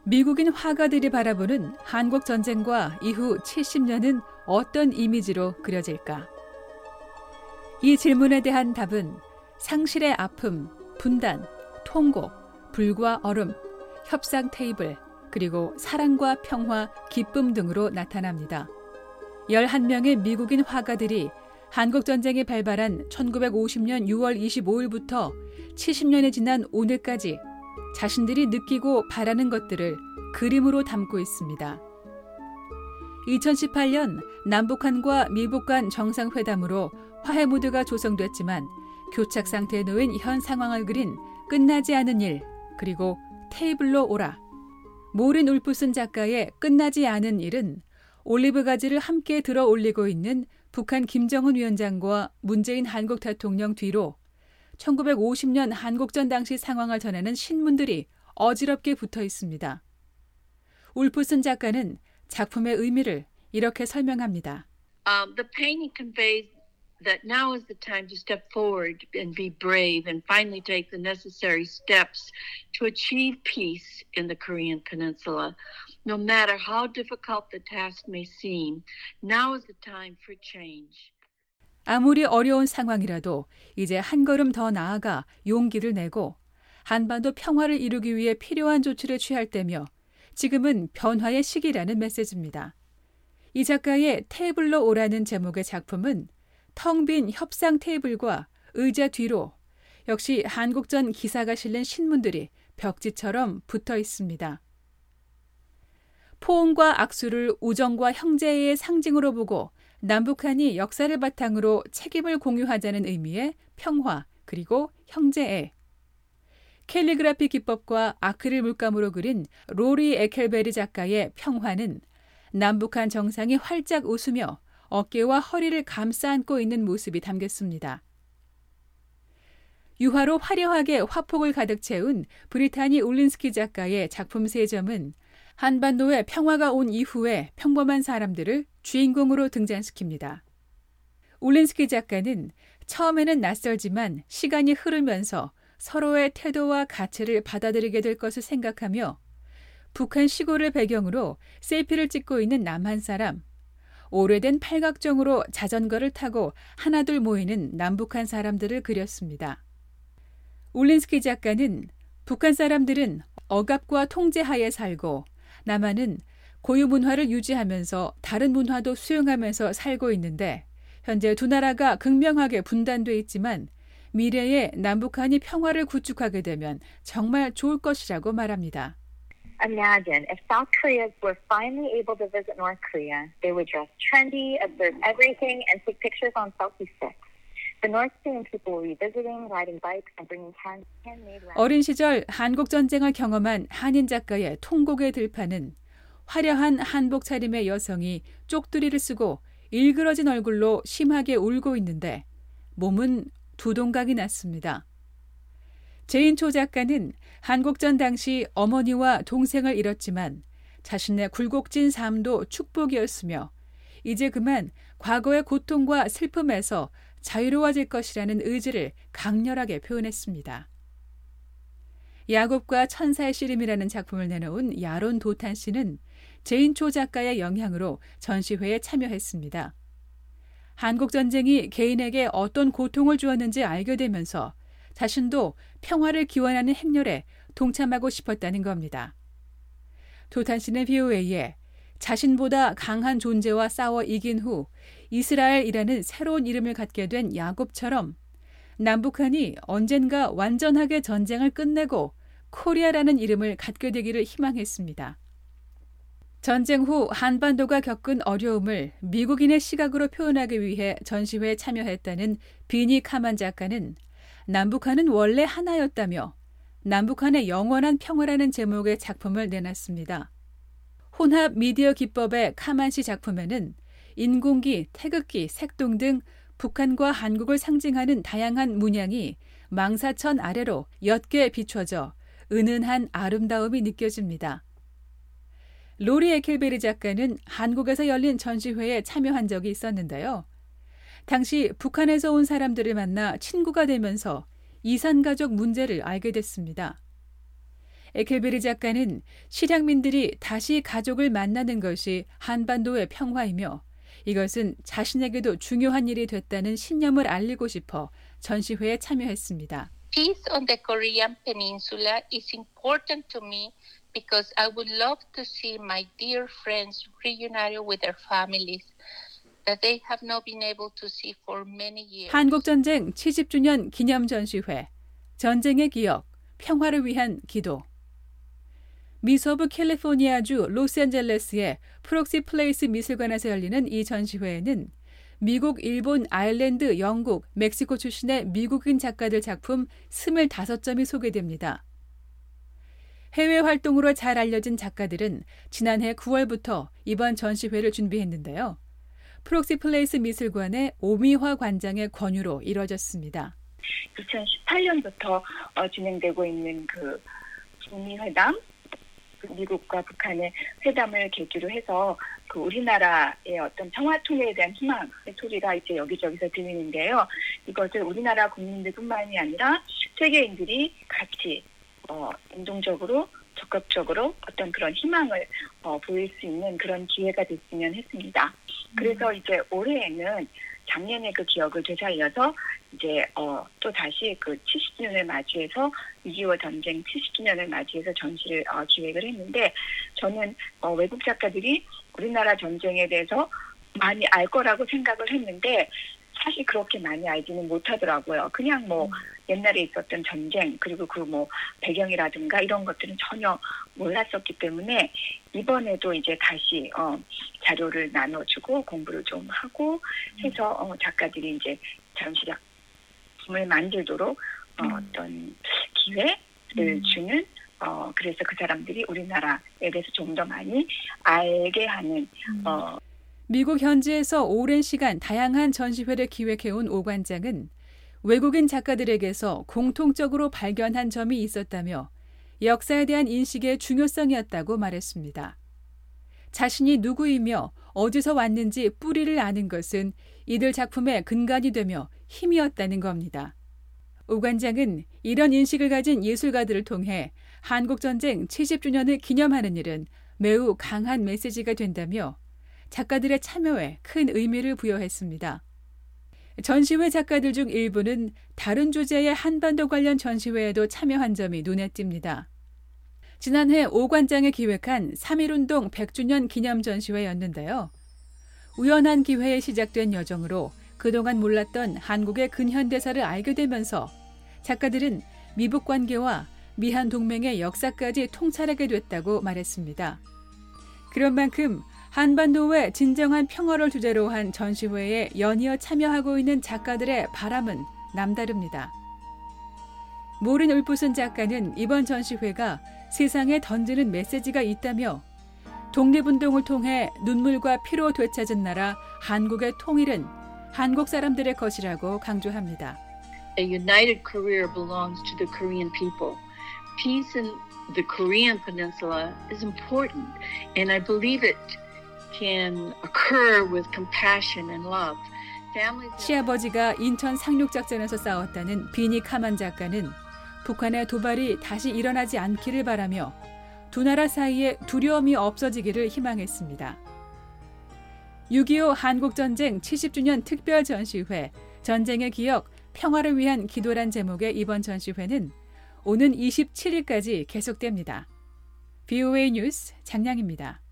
미국인 화가들이 바라보는 한국 전쟁과 이후 70년은 어떤 이미지로 그려질까? 이 질문에 대한 답은 상실의 아픔, 분단, 통곡, 불과 얼음, 협상 테이블, 그리고 사랑과 평화, 기쁨 등으로 나타납니다. 11명의 미국인 화가들이 한국전쟁이 발발한 1950년 6월 25일부터 70년이 지난 오늘까지 자신들이 느끼고 바라는 것들을 그림으로 담고 있습니다. 2018년 남북한과 미북 간 정상회담으로 화해 무드가 조성됐지만 교착 상태에 놓인 현 상황을 그린 끝나지 않은 일, 그리고 테이블로 오라. 모린 울프슨 작가의 끝나지 않은 일은 올리브 가지를 함께 들어 올리고 있는 북한 김정은 위원장과 문재인 한국 대통령 뒤로 1950년 한국전 당시 상황을 전하는 신문들이 어지럽게 붙어 있습니다. 울프슨 작가는 작품의 의미를 이렇게 설명합니다. The painting conveys that now is the time to step forward and be brave and finally take the necessary steps to achieve peace in the Korean Peninsula. No matter how difficult the task may seem, now is the time for change. 아무리 어려운 상황이라도 이제 한 걸음 더 나아가 용기를 내고 한반도 평화를 이루기 위해 필요한 조치를 취할 때며 지금은 변화의 시기라는 메시지입니다. 이 작가의 테이블로 오라는 제목의 작품은 텅 빈 협상 테이블과 의자 뒤로 역시 한국전 기사가 실린 신문들이 벽지처럼 붙어 있습니다. 포옹과 악수를 우정과 형제의 상징으로 보고 남북한이 역사를 바탕으로 책임을 공유하자는 의미의 평화 그리고 형제애. 캘리그라피 기법과 아크릴 물감으로 그린 로리 에켈베리 작가의 평화는 남북한 정상이 활짝 웃으며 어깨와 허리를 감싸 안고 있는 모습이 담겼습니다. 유화로 화려하게 화폭을 가득 채운 브리타니 울린스키 작가의 작품 세 점은 한반도에 평화가 온 이후에 평범한 사람들을 주인공으로 등장시킵니다. 울린스키 작가는 처음에는 낯설지만 시간이 흐르면서 서로의 태도와 가치를 받아들이게 될 것을 생각하며 북한 시골을 배경으로 셀피를 찍고 있는 남 한 사람, 오래된 팔각정으로 자전거를 타고 하나둘 모이는 남북한 사람들을 그렸습니다. 울린스키 작가는 북한 사람들은 억압과 통제하에 살고 남한은 고유 문화를 유지하면서 다른 문화도 수용하면서 살고 있는데 현재 두 나라가 극명하게 분단돼 있지만 미래에 남북한이 평화를 구축하게 되면 정말 좋을 것이라고 말합니다. Imagine if South Koreans were finally able to visit North Korea, they would dress trendy, observe everything, and take pictures on selfie sticks. The North Korean people will be visiting, riding bikes, and bringing handmade. 어린 시절 한국 전쟁을 경험한 한인 작가의 통곡의 들판은 화려한 한복 차림의 여성이 쪽두리를 쓰고 일그러진 얼굴로 심하게 울고 있는데 몸은 두 동강이 났습니다. 제인초 작가는 한국전 당시 어머니와 동생을 잃었지만 자신의 굴곡진 삶도 축복이었으며 이제 그만 과거의 고통과 슬픔에서 자유로워질 것이라는 의지를 강렬하게 표현했습니다. 야곱과 천사의 씨름이라는 작품을 내놓은 야론 도탄 씨는 제인초 작가의 영향으로 전시회에 참여했습니다. 한국전쟁이 개인에게 어떤 고통을 주었는지 알게 되면서 자신도 평화를 기원하는 행렬에 동참하고 싶었다는 겁니다. 도탄 씨는 VOA에 자신보다 강한 존재와 싸워 이긴 후 이스라엘이라는 새로운 이름을 갖게 된 야곱처럼 남북한이 언젠가 완전하게 전쟁을 끝내고 코리아라는 이름을 갖게 되기를 희망했습니다. 전쟁 후 한반도가 겪은 어려움을 미국인의 시각으로 표현하기 위해 전시회에 참여했다는 비니 카만 작가는 남북한은 원래 하나였다며 남북한의 영원한 평화라는 제목의 작품을 내놨습니다. 혼합 미디어 기법의 카만 씨 작품에는 인공기, 태극기, 색동 등 북한과 한국을 상징하는 다양한 문양이 망사천 아래로 옅게 비춰져 은은한 아름다움이 느껴집니다. 로리 에켈베리 작가는 한국에서 열린 전시회에 참여한 적이 있었는데요. 당시 북한에서 온 사람들을 만나 친구가 되면서 이산가족 문제를 알게 됐습니다. 에켈베리 작가는 실향민들이 다시 가족을 만나는 것이 한반도의 평화이며 이것은 자신에게도 중요한 일이 됐다는 신념을 알리고 싶어 전시회에 참여했습니다. Peace on the Korean Peninsula is important to me because I would love to see my dear friends reunited with their families that they have not been able to see for many years. 한국전쟁 70주년 기념 전시회, 전쟁의 기억, 평화를 위한 기도. 미서부 캘리포니아주 로스앤젤레스의 프록시 플레이스 미술관에서 열리는 이 전시회에는 미국, 일본, 아일랜드, 영국, 멕시코 출신의 미국인 작가들 작품 25점이 소개됩니다. 해외 활동으로 잘 알려진 작가들은 지난해 9월부터 이번 전시회를 준비했는데요. 프록시 플레이스 미술관의 오미화 관장의 권유로 이뤄졌습니다. 2018년부터 진행되고 있는 그 북미회담, 미국과 북한의 회담을 계기로 해서 그 우리나라의 어떤 평화 통일에 대한 희망의 소리가 이제 여기저기서 들리는데요. 이것을 우리나라 국민들뿐만이 아니라 세계인들이 같이 운동적으로 적극적으로 어떤 그런 희망을 보일 수 있는 그런 기회가 됐으면 했습니다. 그래서 이제 올해에는 작년의 그 기억을 되살려서 이제 또 다시 그 70주년을 맞이해서 6.25 전쟁 70주년을 맞이해서 전시를 기획을 했는데 저는 외국 작가들이 우리나라 전쟁에 대해서 많이 알 거라고 생각을 했는데 사실 그렇게 많이 알지는 못하더라고요. 그냥 뭐 옛날에 있었던 전쟁 그리고 그 뭐 배경이라든가 이런 것들은 전혀 몰랐었기 때문에 이번에도 이제 다시 자료를 나눠주고 공부를 좀 하고 해서 작가들이 이제 전시작품을 만들도록 어떤 기회를 주는 그래서 그 사람들이 우리나라에 대해서 좀 더 많이 알게 하는 미국 현지에서 오랜 시간 다양한 전시회를 기획해온 오 관장은 외국인 작가들에게서 공통적으로 발견한 점이 있었다며 역사에 대한 인식의 중요성이었다고 말했습니다. 자신이 누구이며 어디서 왔는지 뿌리를 아는 것은 이들 작품의 근간이 되며 힘이었다는 겁니다. 오 관장은 이런 인식을 가진 예술가들을 통해 한국전쟁 70주년을 기념하는 일은 매우 강한 메시지가 된다며 작가들의 참여에 큰 의미를 부여했습니다. 전시회 작가들 중 일부는 다른 주제의 한반도 관련 전시회에도 참여한 점이 눈에 띕니다. 지난해 오 관장이 기획한 3.1운동 100주년 기념 전시회였는데요. 우연한 기회에 시작된 여정으로 그동안 몰랐던 한국의 근현대사를 알게 되면서 작가들은 미북 관계와 미한 동맹의 역사까지 통찰하게 됐다고 말했습니다. 그런 만큼 한반도의 진정한 평화를 주제로 한 전시회에 연이어 참여하고 있는 작가들의 바람은 남다릅니다. 모린 울프슨 작가는 이번 전시회가 세상에 던지는 메시지가 있다며 독립운동을 통해 눈물과 피로 되찾은 나라 한국의 통일은 한국 사람들의 것이라고 강조합니다. A united Korea belongs to the Korean people. Peace in the Korean Peninsula is important, and I believe it can occur with compassion and love. 시아버지가 인천 상륙작전에서 싸웠다는 비니 카만 작가는 북한의 도발이 다시 일어나지 않기를 바라며 두 나라 사이에 두려움이 없어지기를 희망했습니다. 6.25 한국전쟁 70주년 특별 전시회 전쟁의 기억, 평화를 위한 기도란 제목의 이번 전시회는 오는 27일까지 계속됩니다. VOA 뉴스 장량입니다.